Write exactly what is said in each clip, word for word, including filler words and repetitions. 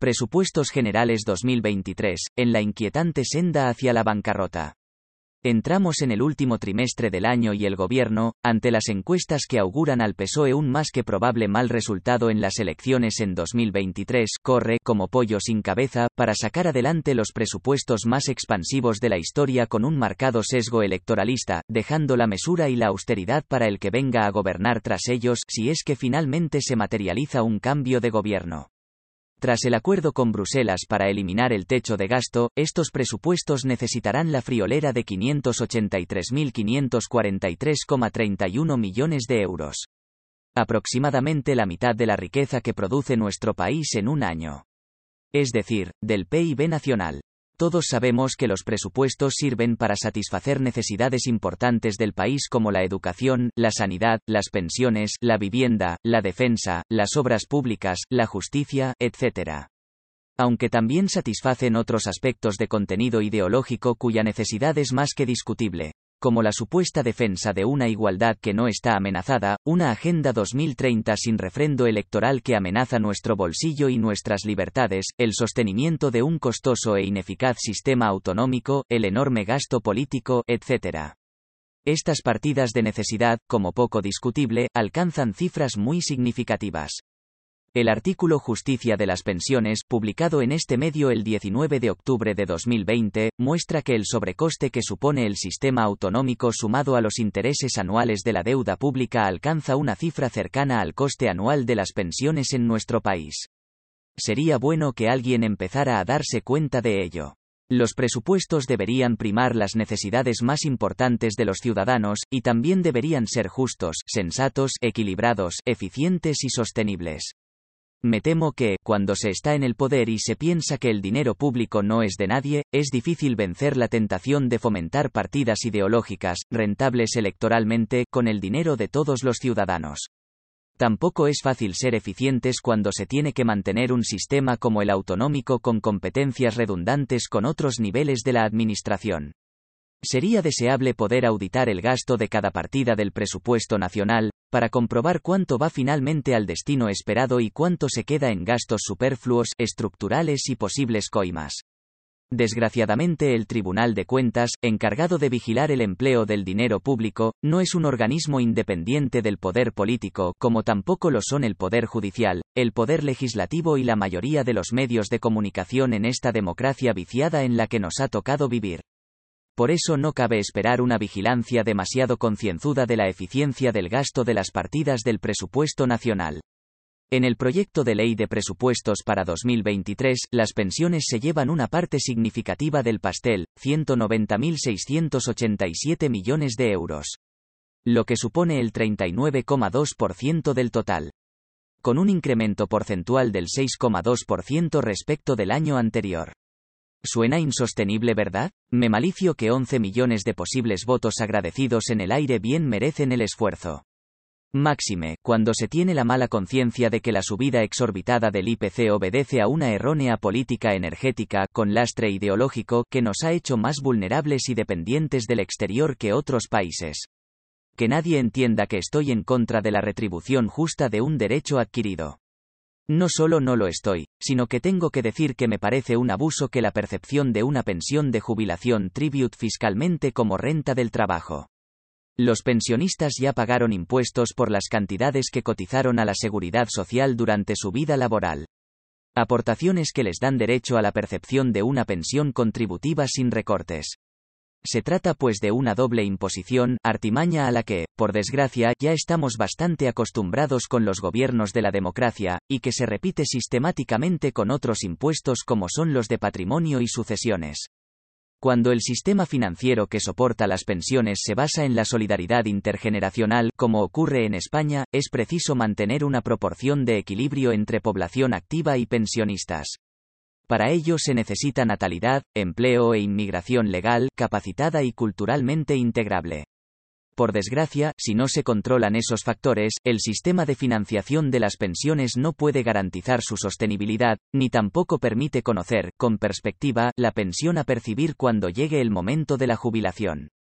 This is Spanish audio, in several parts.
Presupuestos Generales dos mil veintitrés, en la inquietante senda hacia la bancarrota. Entramos en el último trimestre del año y el gobierno, ante las encuestas que auguran al P S O E un más que probable mal resultado en las elecciones en dos mil veintitrés, corre, como pollo sin cabeza, para sacar adelante los presupuestos más expansivos de la historia con un marcado sesgo electoralista, dejando la mesura y la austeridad para el que venga a gobernar tras ellos, si es que finalmente se materializa un cambio de gobierno. Tras el acuerdo con Bruselas para eliminar el techo de gasto, estos presupuestos necesitarán la friolera de quinientos ochenta y tres mil quinientos cuarenta y tres coma treinta y uno millones de euros. Aproximadamente la mitad de la riqueza que produce nuestro país en un año. Es decir, del P I B nacional. Todos sabemos que los presupuestos sirven para satisfacer necesidades importantes del país como la educación, la sanidad, las pensiones, la vivienda, la defensa, las obras públicas, la justicia, etcétera. Aunque también satisfacen otros aspectos de contenido ideológico cuya necesidad es más que discutible, como la supuesta defensa de una igualdad que no está amenazada, una Agenda dos mil treinta sin refrendo electoral que amenaza nuestro bolsillo y nuestras libertades, el sostenimiento de un costoso e ineficaz sistema autonómico, el enorme gasto político, etcétera. Estas partidas de necesidad, como poco discutible, alcanzan cifras muy significativas. El artículo Justicia de las pensiones, publicado en este medio el diecinueve de octubre de dos mil veinte, muestra que el sobrecoste que supone el sistema autonómico sumado a los intereses anuales de la deuda pública alcanza una cifra cercana al coste anual de las pensiones en nuestro país. Sería bueno que alguien empezara a darse cuenta de ello. Los presupuestos deberían primar las necesidades más importantes de los ciudadanos, y también deberían ser justos, sensatos, equilibrados, eficientes y sostenibles. Me temo que, cuando se está en el poder y se piensa que el dinero público no es de nadie, es difícil vencer la tentación de fomentar partidas ideológicas, rentables electoralmente, con el dinero de todos los ciudadanos. Tampoco es fácil ser eficientes cuando se tiene que mantener un sistema como el autonómico con competencias redundantes con otros niveles de la administración. Sería deseable poder auditar el gasto de cada partida del presupuesto nacional, para comprobar cuánto va finalmente al destino esperado y cuánto se queda en gastos superfluos, estructurales y posibles coimas. Desgraciadamente el Tribunal de Cuentas, encargado de vigilar el empleo del dinero público, no es un organismo independiente del poder político, como tampoco lo son el poder judicial, el poder legislativo y la mayoría de los medios de comunicación en esta democracia viciada en la que nos ha tocado vivir. Por eso no cabe esperar una vigilancia demasiado concienzuda de la eficiencia del gasto de las partidas del presupuesto nacional. En el proyecto de ley de presupuestos para dos mil veintitrés, las pensiones se llevan una parte significativa del pastel, ciento noventa mil seiscientos ochenta y siete millones de euros. Lo que supone el treinta y nueve coma dos por ciento del total. Con un incremento porcentual del seis coma dos por ciento respecto del año anterior. ¿Suena insostenible, verdad? Me malicio que once millones de posibles votos agradecidos en el aire bien merecen el esfuerzo. Máxime, cuando se tiene la mala conciencia de que la subida exorbitada del I P C obedece a una errónea política energética, con lastre ideológico, que nos ha hecho más vulnerables y dependientes del exterior que otros países. Que nadie entienda que estoy en contra de la retribución justa de un derecho adquirido. No solo no lo estoy, sino que tengo que decir que me parece un abuso que la percepción de una pensión de jubilación tribute fiscalmente como renta del trabajo. Los pensionistas ya pagaron impuestos por las cantidades que cotizaron a la seguridad social durante su vida laboral. Aportaciones que les dan derecho a la percepción de una pensión contributiva sin recortes. Se trata pues de una doble imposición, artimaña a la que, por desgracia, ya estamos bastante acostumbrados con los gobiernos de la democracia, y que se repite sistemáticamente con otros impuestos como son los de patrimonio y sucesiones. Cuando el sistema financiero que soporta las pensiones se basa en la solidaridad intergeneracional, como ocurre en España, es preciso mantener una proporción de equilibrio entre población activa y pensionistas. Para ello se necesita natalidad, empleo e inmigración legal, capacitada y culturalmente integrable. Por desgracia, si no se controlan esos factores, el sistema de financiación de las pensiones no puede garantizar su sostenibilidad, ni tampoco permite conocer, con perspectiva, la pensión a percibir cuando llegue el momento de la jubilación.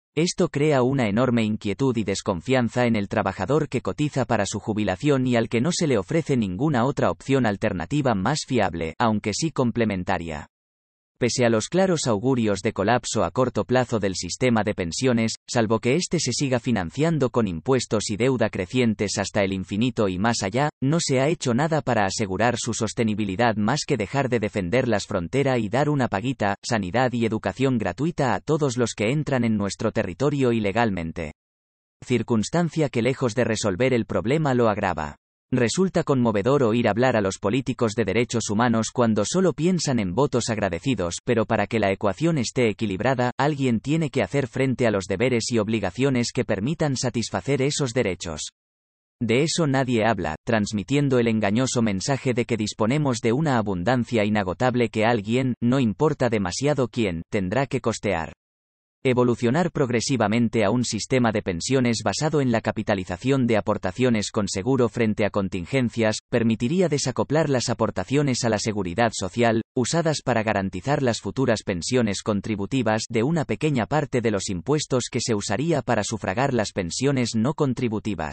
Esto crea una enorme inquietud y desconfianza en el trabajador que cotiza para su jubilación y al que no se le ofrece ninguna otra opción alternativa más fiable, aunque sí complementaria. Pese a los claros augurios de colapso a corto plazo del sistema de pensiones, salvo que éste se siga financiando con impuestos y deuda crecientes hasta el infinito y más allá, no se ha hecho nada para asegurar su sostenibilidad más que dejar de defender las fronteras y dar una paguita, sanidad y educación gratuita a todos los que entran en nuestro territorio ilegalmente. Circunstancia que lejos de resolver el problema lo agrava. Resulta conmovedor oír hablar a los políticos de derechos humanos cuando solo piensan en votos agradecidos, pero para que la ecuación esté equilibrada, alguien tiene que hacer frente a los deberes y obligaciones que permitan satisfacer esos derechos. De eso nadie habla, transmitiendo el engañoso mensaje de que disponemos de una abundancia inagotable que alguien, no importa demasiado quién, tendrá que costear. Evolucionar progresivamente a un sistema de pensiones basado en la capitalización de aportaciones con seguro frente a contingencias, permitiría desacoplar las aportaciones a la seguridad social, usadas para garantizar las futuras pensiones contributivas, de una pequeña parte de los impuestos que se usaría para sufragar las pensiones no contributivas.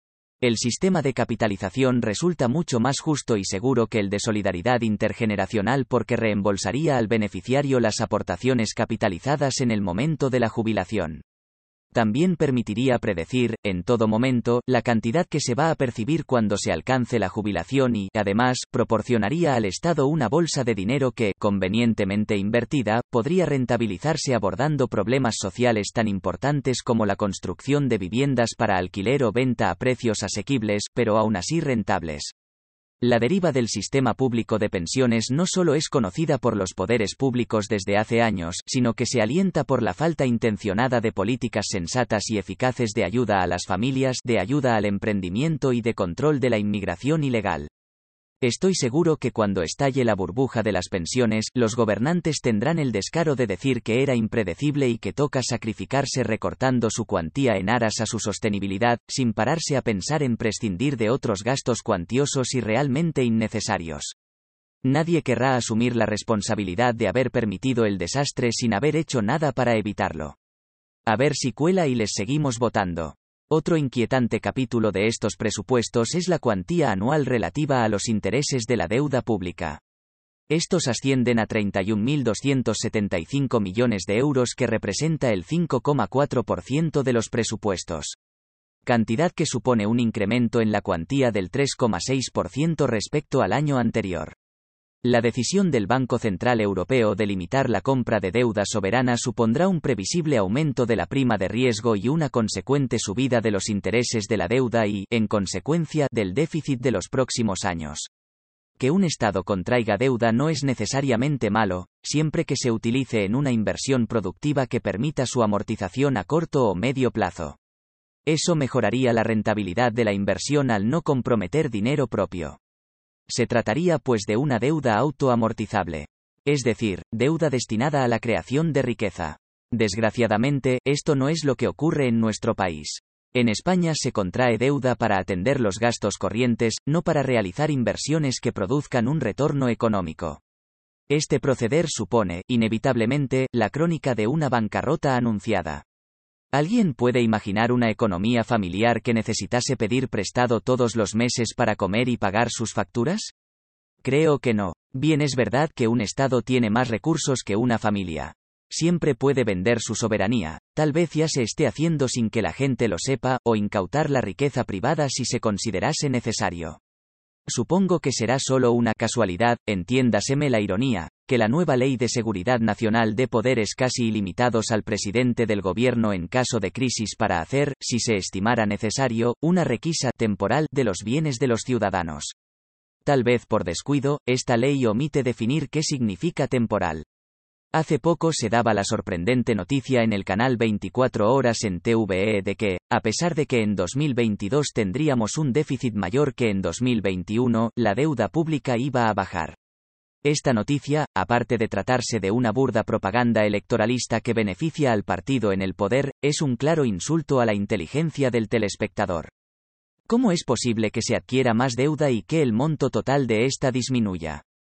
El sistema de capitalización resulta mucho más justo y seguro que el de solidaridad intergeneracional porque reembolsaría al beneficiario las aportaciones capitalizadas en el momento de la jubilación. También permitiría predecir, en todo momento, la cantidad que se va a percibir cuando se alcance la jubilación y, además, proporcionaría al Estado una bolsa de dinero que, convenientemente invertida, podría rentabilizarse abordando problemas sociales tan importantes como la construcción de viviendas para alquiler o venta a precios asequibles, pero aún así rentables. La deriva del sistema público de pensiones no solo es conocida por los poderes públicos desde hace años, sino que se alienta por la falta intencionada de políticas sensatas y eficaces de ayuda a las familias, de ayuda al emprendimiento y de control de la inmigración ilegal. Estoy seguro que cuando estalle la burbuja de las pensiones, los gobernantes tendrán el descaro de decir que era impredecible y que toca sacrificarse recortando su cuantía en aras a su sostenibilidad, sin pararse a pensar en prescindir de otros gastos cuantiosos y realmente innecesarios. Nadie querrá asumir la responsabilidad de haber permitido el desastre sin haber hecho nada para evitarlo. A ver si cuela y les seguimos votando. Otro inquietante capítulo de estos presupuestos es la cuantía anual relativa a los intereses de la deuda pública. Estos ascienden a treinta y un mil doscientos setenta y cinco millones de euros, que representa el cinco coma cuatro por ciento de los presupuestos. Cantidad que supone un incremento en la cuantía del tres coma seis por ciento respecto al año anterior. La decisión del Banco Central Europeo de limitar la compra de deuda soberana supondrá un previsible aumento de la prima de riesgo y una consecuente subida de los intereses de la deuda y, en consecuencia, del déficit de los próximos años. Que un Estado contraiga deuda no es necesariamente malo, siempre que se utilice en una inversión productiva que permita su amortización a corto o medio plazo. Eso mejoraría la rentabilidad de la inversión al no comprometer dinero propio. Se trataría pues de una deuda autoamortizable. Es decir, deuda destinada a la creación de riqueza. Desgraciadamente, esto no es lo que ocurre en nuestro país. En España se contrae deuda para atender los gastos corrientes, no para realizar inversiones que produzcan un retorno económico. Este proceder supone, inevitablemente, la crónica de una bancarrota anunciada. ¿Alguien puede imaginar una economía familiar que necesitase pedir prestado todos los meses para comer y pagar sus facturas? Creo que no. Bien, es verdad que un Estado tiene más recursos que una familia. Siempre puede vender su soberanía, tal vez ya se esté haciendo sin que la gente lo sepa, o incautar la riqueza privada si se considerase necesario. Supongo que será solo una casualidad, entiéndaseme la ironía, que la nueva Ley de Seguridad Nacional dé poderes casi ilimitados al presidente del gobierno en caso de crisis para hacer, si se estimara necesario, una requisa temporal de los bienes de los ciudadanos. Tal vez por descuido, esta ley omite definir qué significa temporal. Hace poco se daba la sorprendente noticia en el canal veinticuatro horas en T V E de que, a pesar de que en dos mil veintidós tendríamos un déficit mayor que en dos mil veintiuno, la deuda pública iba a bajar. Esta noticia, aparte de tratarse de una burda propaganda electoralista que beneficia al partido en el poder, es un claro insulto a la inteligencia del telespectador. ¿Cómo es posible que se adquiera más deuda y que el monto total de esta disminuya?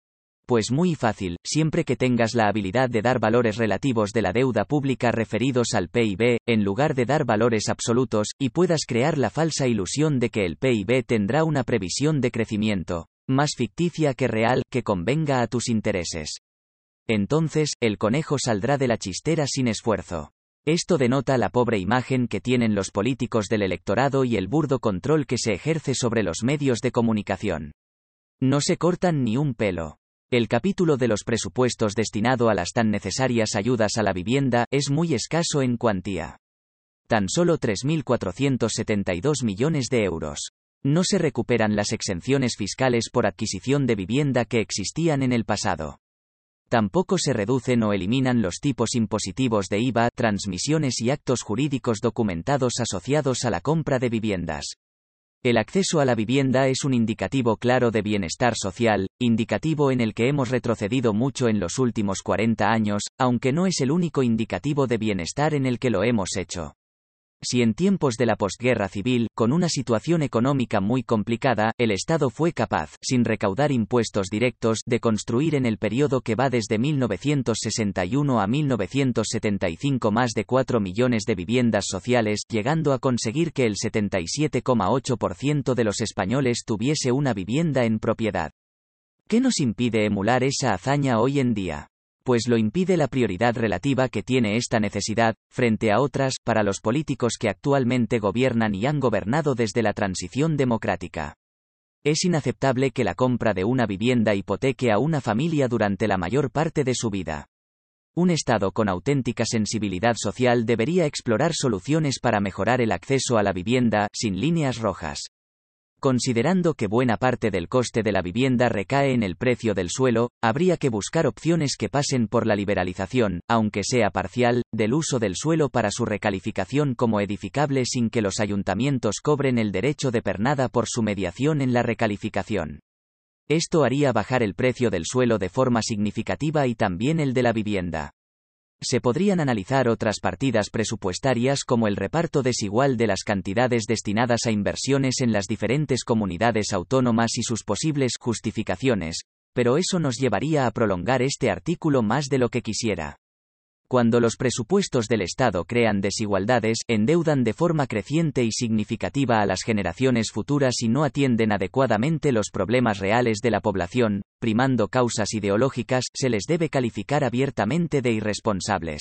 Pues muy fácil, siempre que tengas la habilidad de dar valores relativos de la deuda pública referidos al P I B, en lugar de dar valores absolutos, y puedas crear la falsa ilusión de que el P I B tendrá una previsión de crecimiento, más ficticia que real, que convenga a tus intereses. Entonces, el conejo saldrá de la chistera sin esfuerzo. Esto denota la pobre imagen que tienen los políticos del electorado y el burdo control que se ejerce sobre los medios de comunicación. No se cortan ni un pelo. El capítulo de los presupuestos destinado a las tan necesarias ayudas a la vivienda es muy escaso en cuantía. Tan solo tres mil cuatrocientos setenta y dos millones de euros. No se recuperan las exenciones fiscales por adquisición de vivienda que existían en el pasado. Tampoco se reducen o eliminan los tipos impositivos de I V A, transmisiones y actos jurídicos documentados asociados a la compra de viviendas. El acceso a la vivienda es un indicativo claro de bienestar social, indicativo en el que hemos retrocedido mucho en los últimos cuarenta años, aunque no es el único indicativo de bienestar en el que lo hemos hecho. Si en tiempos de la posguerra civil, con una situación económica muy complicada, el Estado fue capaz, sin recaudar impuestos directos, de construir en el periodo que va desde mil novecientos sesenta y uno a mil novecientos setenta y cinco más de cuatro millones de viviendas sociales, llegando a conseguir que el setenta y siete coma ocho por ciento de los españoles tuviese una vivienda en propiedad. ¿Qué nos impide emular esa hazaña hoy en día? Pues lo impide la prioridad relativa que tiene esta necesidad, frente a otras, para los políticos que actualmente gobiernan y han gobernado desde la transición democrática. Es inaceptable que la compra de una vivienda hipoteque a una familia durante la mayor parte de su vida. Un Estado con auténtica sensibilidad social debería explorar soluciones para mejorar el acceso a la vivienda, sin líneas rojas. Considerando que buena parte del coste de la vivienda recae en el precio del suelo, habría que buscar opciones que pasen por la liberalización, aunque sea parcial, del uso del suelo para su recalificación como edificable sin que los ayuntamientos cobren el derecho de pernada por su mediación en la recalificación. Esto haría bajar el precio del suelo de forma significativa y también el de la vivienda. Se podrían analizar otras partidas presupuestarias como el reparto desigual de las cantidades destinadas a inversiones en las diferentes comunidades autónomas y sus posibles justificaciones, pero eso nos llevaría a prolongar este artículo más de lo que quisiera. Cuando los presupuestos del Estado crean desigualdades, endeudan de forma creciente y significativa a las generaciones futuras y no atienden adecuadamente los problemas reales de la población, primando causas ideológicas, se les debe calificar abiertamente de irresponsables.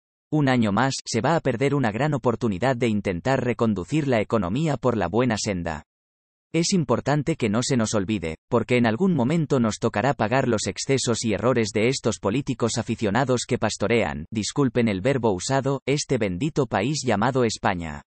Un año más, se va a perder una gran oportunidad de intentar reconducir la economía por la buena senda. Es importante que no se nos olvide, porque en algún momento nos tocará pagar los excesos y errores de estos políticos aficionados que pastorean, disculpen el verbo usado, este bendito país llamado España.